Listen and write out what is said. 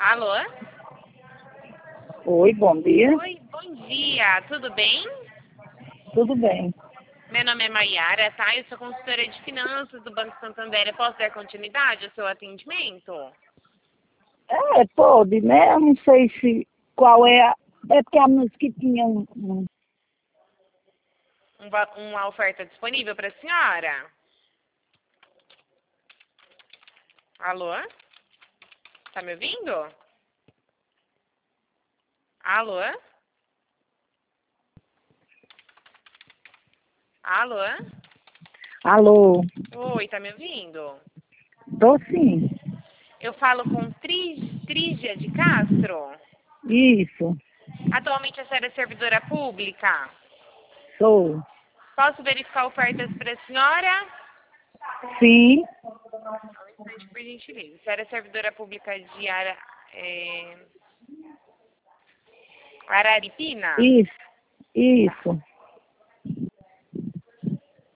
Alô? Oi, bom dia. Oi, bom dia. Tudo bem? Tudo bem? Meu nome é Maiara, tá? Eu sou consultora de finanças do Banco Santander. Eu posso dar continuidade ao seu atendimento? Pode, né? Eu não sei se qual é a... É porque a música tinha Uma oferta disponível para a senhora? Alô? Tá me ouvindo? Alô? Alô? Alô? Oi, tá me ouvindo? Tô sim. Eu falo com Trígia de Castro. Isso, Atualmente a senhora é servidora pública. sou. Posso verificar ofertas para a senhora? Sim, Só um instante, por gentileza. A senhora é servidora pública de Araripina? isso, isso.